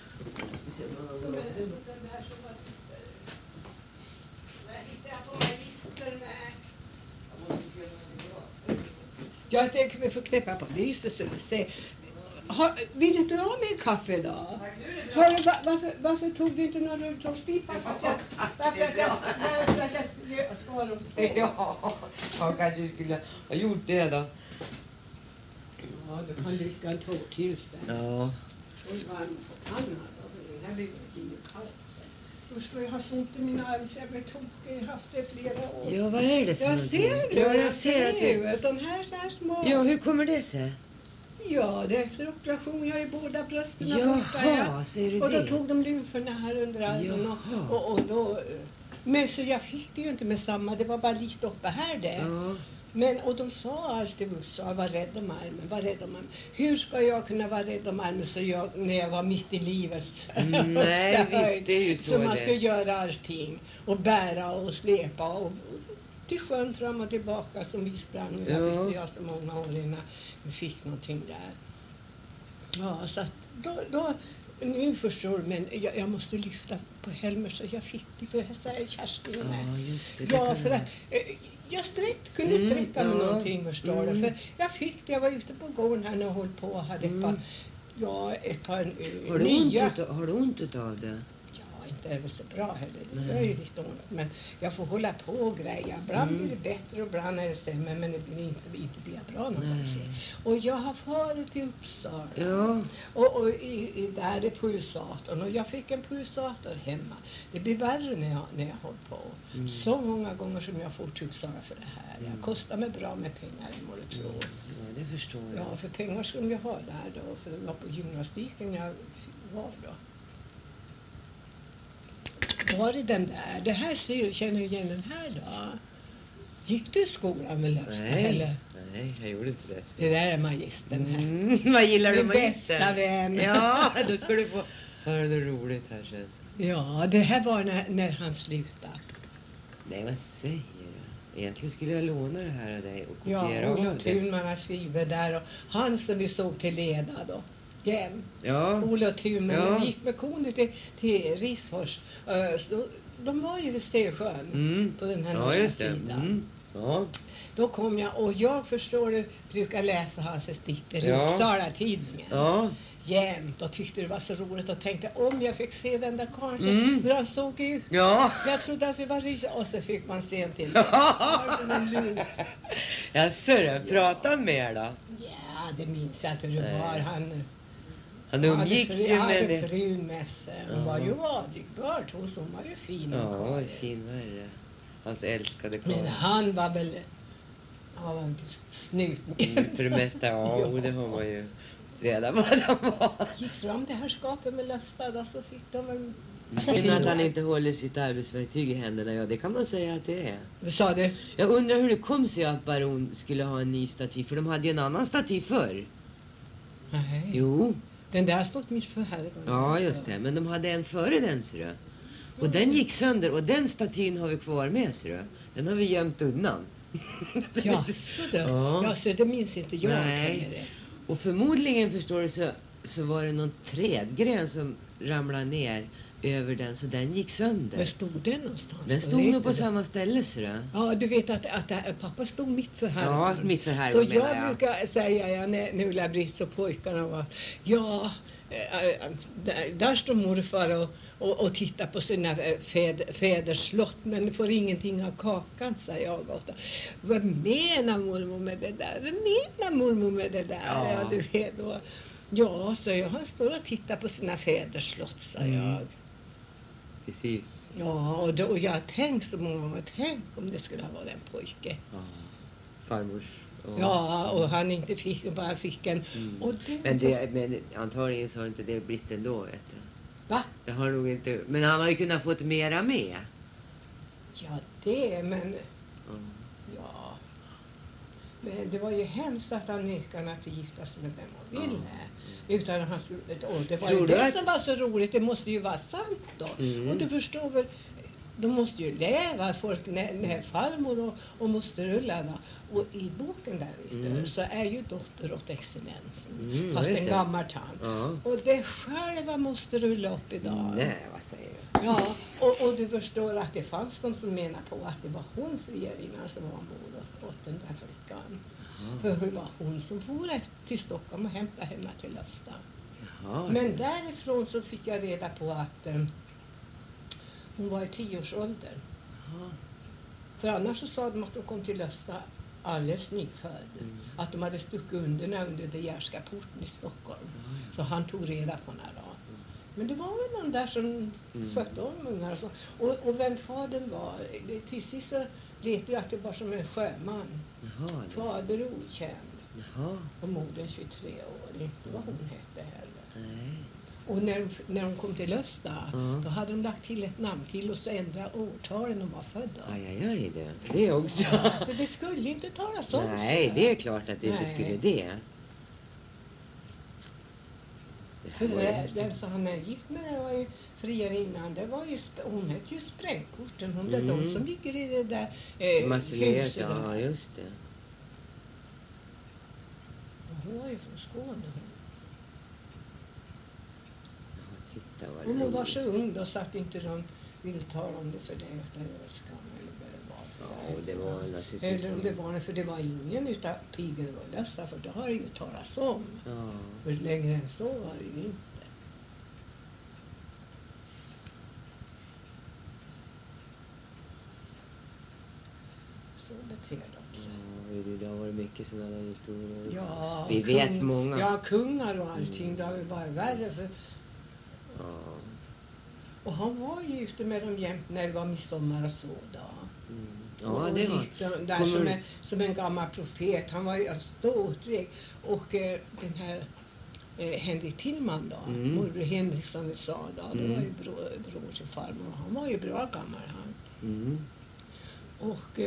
Jag tänker vi får knäppa på lyset så du ser. Vill inte du ha med kaffe då? Varför tog du inte någon rulltårspipa? Därför att jag skar dem två. Ja, han kanske skulle ha gjort det då. Ja, du kan dricka en tårtljus där. Ja. Och varm på pannan då, för den här blir ju kallt. Usch, jag har så ont i mina armar så jag blir tokig. Jag har haft det i flera år. Ja, vad är det för Jag någonting? ser det. Ja, jag ser att du... De här så här små. Ja, hur kommer det sig? Ja, det är efter operation. Jag har ju båda brösten borta. Jaha, säger du Och då det? tog de lymferna här under armen. Jaha. Och då, men så jag fick det ju inte med samma. Det var bara lite uppe här det. Ja. Men, och de sa alltid, var rädd om armen, var rädd om armen. Hur ska jag kunna vara rädd om armen så när jag var mitt i livets Nej, höjd? visst, det är ju så man det. ska göra allting. Och bära och släpa och till sjön fram och tillbaka som vi sprang. Ja. Det visste jag så många år innan vi fick någonting där. Ja, så att då nu förstår du, men jag måste lyfta på Helmer så jag fick det för att säga Kerstin med. Ja, just det. Ja, för att jag kunde sträcka mig någonting, förstår du. För jag fick det, jag var ute på gården här och höll på och hade ett par nya. Har du ont utav det? Ja, inte är det så bra heller. Det är ju lite ont. Men jag får hålla på och greja. Ibland blir det bättre och ibland är det sämre. Men det blir inte blir bra någon gång. Och jag har farit till Uppsala. Ja. Och där är pulsatorn. Och jag fick en pulsator hemma. Det blir värre när jag håller på. Så många gånger som jag får till Uppsala för det här. Det kostar mig bra med pengar i morgon. Ja, det förstår jag. Ja, för pengar skulle jag ha där då. För det var på gymnastiken jag var då. Var det den där? Det här känner du igen den här då? Gick du i skolan med Löfsta? Nej, jag gjorde inte det. Det där är magistern här. Vad gillar du Min magistern? bästa vän. Ja, då ska du få höra något roligt här sen. Ja, det här var när han slutade. Nej, vad säger du? Egentligen skulle jag låna det här av dig och Ja, kopiera av Olof det. Thunman har skrivit där. Och han som vi såg till leda då. Jämt. Ja. Olof Thunman. Ja. När vi gick med konen till Risfors. De var ju vid Stensjön på den här Ja, norra just det. sidan. Ja. Då kom jag, och jag förstår du, brukar läsa hans dikter i Ja. Uppsala-tidningen. Ja. Jämt, och tyckte det var så roligt och tänkte om jag fick se den där kanske, hur han såg ut. Ja. Jag trodde att det var rys, och så fick man se en till. Ja, sörre, prata han med er då? Ja, det minns jag inte hur det var. Han umgicks ju med hade det. frun med sig. Hon var ju adigbörd, hon var ju fin. Ja, och karl. fin värre. Hans älskade Men karl. han var väl en snut. För det mesta, ja, det har man ju redan vad de var. Gick fram till herrskapet med Löstad och så fick de en... Synd att han inte håller sitt arbetsverktyg i händerna, ja det kan man säga att det är. Vad sa du? Jag undrar hur det kom sig att Baron skulle ha en ny staty, för de hade ju en annan staty förr. Nej. Jo, Den där stod mitt för här. ja just det, men de hade en före den, ser du. Och den gick sönder, och den statyn har vi kvar med, ser du. Den har vi gömt undan. Ja, så det. Ja. Ja, så det minns inte jag Nej. heller. Och förmodligen, förstår du, så var det någon trädgren som ramlade ner över den, så den gick sönder. Var stod den någonstans? Den stod nog på samma ställe, ser du. Ja, du vet att pappa stod mitt för här. Ja, mitt för här. Så jag brukar säga, när Ulla-Britt och pojkarna var, där står morfar och tittar på sina fäders slott, men får ingenting av kakan, säger jag. Vad menar mormor med det där? Vad menar mormor med det där? Ja, du vet då. Ja, så jag, han står och tittar på sina fäders slott, säger jag. Precis. Ja, och jag har tänkt så många gånger, tänk om det skulle ha varit en pojke. Ja, farmors. Ja, och han inte fick, bara fick en. Och det, Men antagligen så har inte det blivit ändå, vet du. Va? Det har nog inte, men han har ju kunnat fått mera med. Ja, men... Ja. Men det var ju hemskt att han nekade att gifta sig med vem han ville. Utan att han skulle, och det var ju det som var så roligt, det måste ju vara sant då. Och du förstår väl, de måste ju leva, folk när farmor och moster rulla. Och i boken där så är ju dotter åt excellensen, fast en gammal tant. Och det själva måste rulla upp idag. Nej, vad säger du? Ja, och du förstår att det fanns de som menar på att det var hon, frierinnan, som var mor åt den där flickan. För det var hon som for till Stockholm och hämtade henne till Löfsta. Men därifrån så fick jag reda på att hon var i 10-årsåldern. För annars så sa de att de kom till Löfsta alldeles nyfödd. Att de hade stuckit under De Geerska porten i Stockholm. Så han tog reda på henne då. Men det var väl någon där som skötte om ungar och så. Och vem fadern var, till sist så vet jag att det var som en sjöman. Fader okänd. Och modern 23 år. Inte vad hon hette heller. Nej. Och när de kom till Löfsta, då hade de lagt till ett namn till och så ändrade årtalen de var födda. Aj, det också. Ja, så det skulle inte talas om. Nej, det är klart att det inte skulle det. För den som han är gift med, det var ju frierinnan, det var ju, hon hette ju Sprängkorten, hon är de som ligger i det där huset. Ja, just det. Hon var ju från Skåne. Titta vad Om hon var roligt. så ung då så att inte de ville tala om det för det att det var skam eller vad det var. Ja, och det var naturligtvis... Eller om det var för det var ingen utav pigor och lösa för det har det ju talats om. Ja. För längre än så var det ju inte. Så beter de sig. Ja, det har varit mycket sådana där historier. Ja, Vi vet många. Ja, kungar och allting. Det har ju varit värre. För, Ja. och han var ju ute med dem jämt när det var midsommar och så. Då. Mm. Ja, och det var... gick där Kommer- som en gammal profet. Han var ju ståtrig. Och den här Henrik Tillman då, morbror Henrik som vi sa då, det var ju bror till farmor. Han var ju bra gammal han. Mm. Och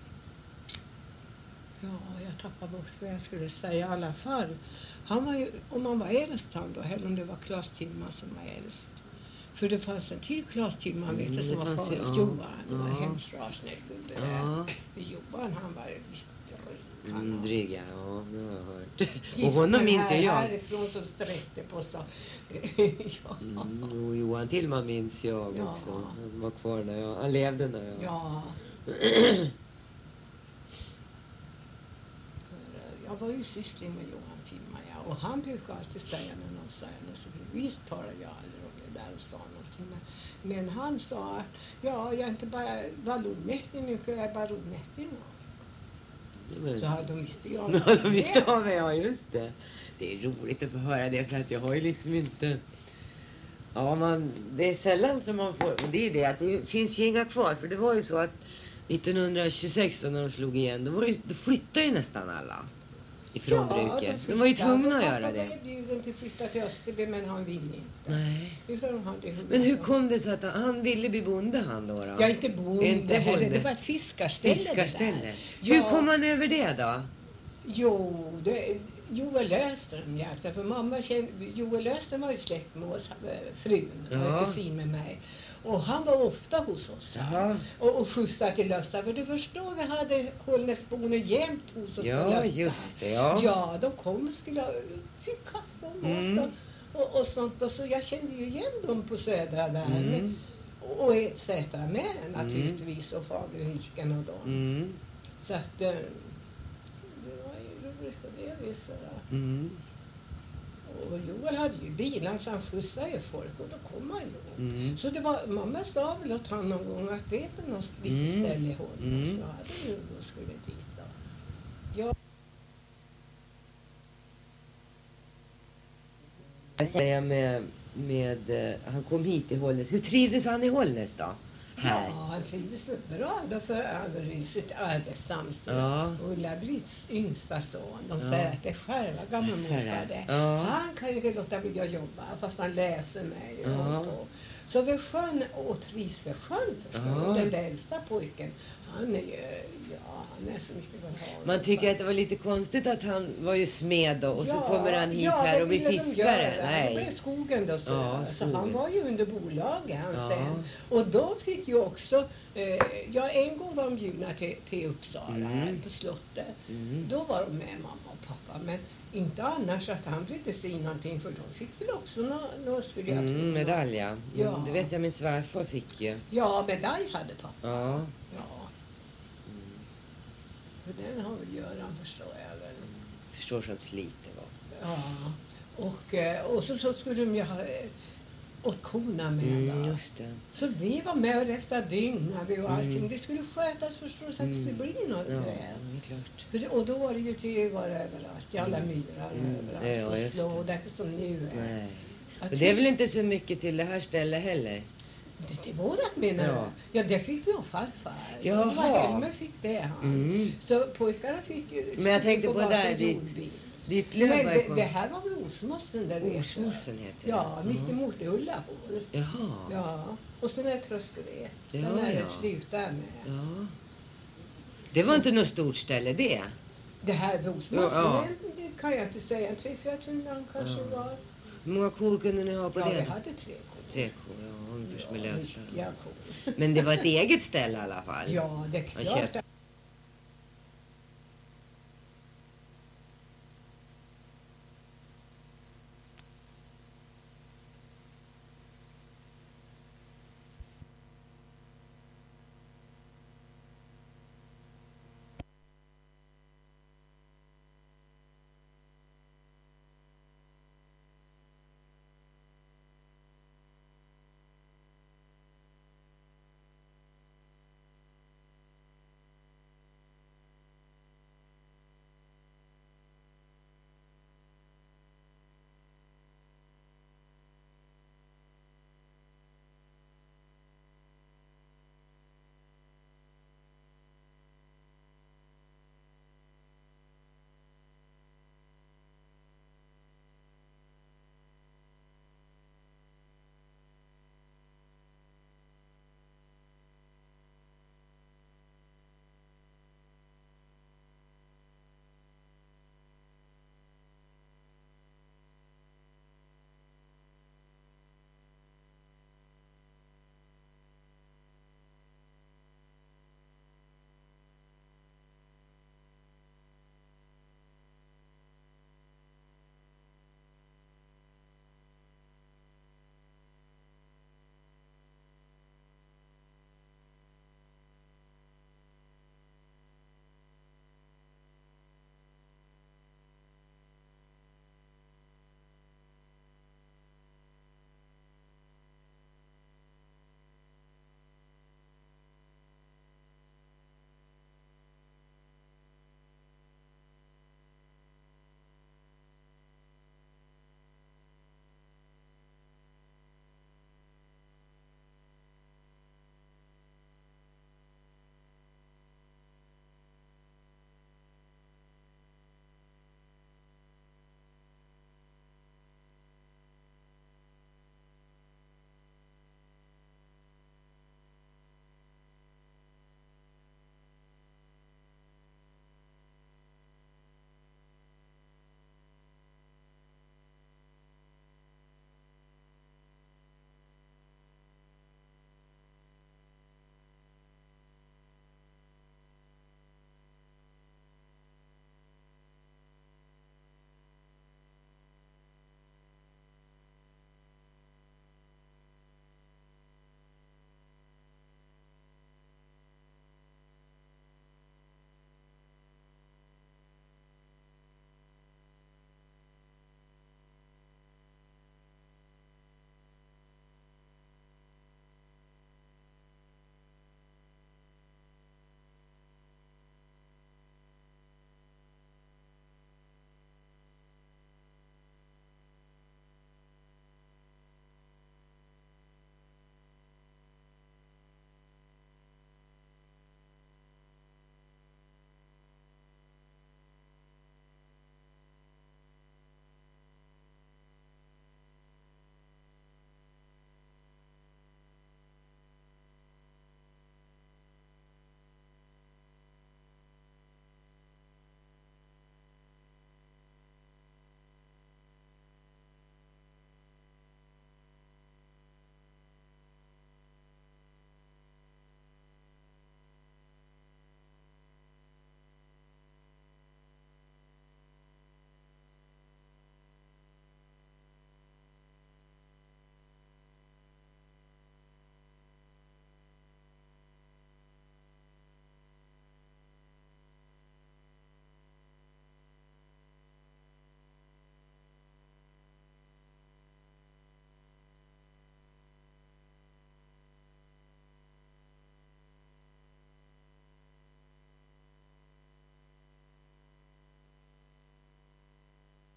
ja, jag tappade bort vad jag skulle säga i alla fall. Han var ju, om man var äldst han då, eller om det var Claes Tillman som var äldst. För det fanns en till Claes Tillman, vet du, som var fanns ju, farligt ja. Johan. Det var Ja. hemskt rasnäll gubbe. Ja. Johan, han var ju dryg. Dryga, ja, det har jag hört. Och honom minns ju jag. Härifrån som sträckte på så. Ja. Och Johan Tillman minns jag Ja. också. Han var kvar när han levde när jag... Ja. Jag var ju syster med Johan Tillman, ja. Och han brukar alltid säga när någon säger något, så vi talar jag aldrig om det där och sa någonting. Men han sa att ja, jag är inte bara vallonmättning, nu jag är baronmättning. Så hade de visste jag. Ja, de visste av mig, ja just det. Det är roligt att få höra det för att jag har ju liksom inte... Ja, det är sällan som man får... Det är det att det finns ju inga kvar. För det var ju så att 1926 när de slog igen, då flyttade ju nästan alla ifrån bruket. De var ju tvungna att göra det. Pappa var bjuden till att flytta till Österby, men han ville inte. Nej. Utan de hade Men hur kom det sig att han ville bli bonde han då? Jag är inte bonde Inte heller, bonde. det var ett fiskarställe. Fiskarställe. Ja. Hur kom han över det då? Jo, Joel Löfström hjälpte, för mamma kände, Joel Löfström var ju släkt med oss, frun, var kusin med mig. Och han var ofta hos oss och skjutsade till Löfström. För du förstår, vi hade Hållnäsborna jämt hos oss på Ja, Löfström. just det, ja. Ja, de kom och skulle ha sin kaffe och mat och sånt. Och så jag kände ju igen dem på Södra där. Och etc. med naturligtvis, och Fagerviken och dem. Mm. Så att det var ju roligt på det viset. Och Joel hade ju bilen så han skjutsade ju folk och då kom han ju. Så det var, mamma sa väl åt han någon gång att det är något litet ställe i Holmen. Så hade ju då skulle dit då. Ja. Jag säger med han kom hit till Hållnäs. Hur trivdes han i Hållnäs då? Här. Ja, han trivdes så bra då för sitt arbetssamstund. Ja. Ulla-Britts yngsta son. De säger att det är själva gamla Jag ser det. morfar det. Ja. Han kan inte låta bli att jobba fast han läser mig. Och Ja. håller på. Så vid sjön och trivs vid sjön förstår du. Den äldsta pojken. Han är så mycket vad han har. Man tycker att det var lite konstigt att han var ju smed då, och så kommer han hit det här och blir ville de fiskare. göra. Det blev Nej. skogen då. Så, Ja, så skogen. han var ju under bolaget han Ja. sen. Och de fick ju också, en gång var de bjudna till Uppsala här på slottet. Då var de med mamma och pappa. Men inte annars att han brydde sig någonting, för de fick väl också något skulle jag tro. Medalj, ja. Ja. Det vet jag min svärfar fick ju. Ja, medalj hade pappa. Ja. Ja. För den har väl Göran, förstår jag väl. Förstår sånt slit det var. Ja, och så skulle de ju ha åt korna med. Då. Just det. Så vi var med och restade dygn och allting. Det skulle skötas förstås så att det skulle bli något Ja, gräs. det är klart. Och då var det ju till var överallt, i alla myrar överallt. Ja, Och just slå, det. och det är inte som nu är. Nej. Att Och det är väl inte så mycket till det här stället heller? det var det menar Ja. du? Ja, det fick vi av farfar. Jaha. Det var Helmer fick det han. Så pojkarna fick ju... Men jag tänkte få på varsin där dit- jordbil. Ditt Men Löfberg det här var vid Osmossen där vet du. Osmossen heter det. Ja, mitt emot Ullahål. Jaha. Ja, och sen är det Tröskeled. Sen Ja, är det ja. slut där med. Ja. Det var inte något stort ställe det. Det här vid Osmossen, Ja. men det kan jag inte säga. 3-4 tunnland kanske var. Hur många kor kunde ni ha på Ja, det? vi då? hade 3 kor. 3 kor, ja, ungefär som är lösta. Riktiga kor. Men det var ett eget ställe i alla fall. Ja, det är Man klart. köpte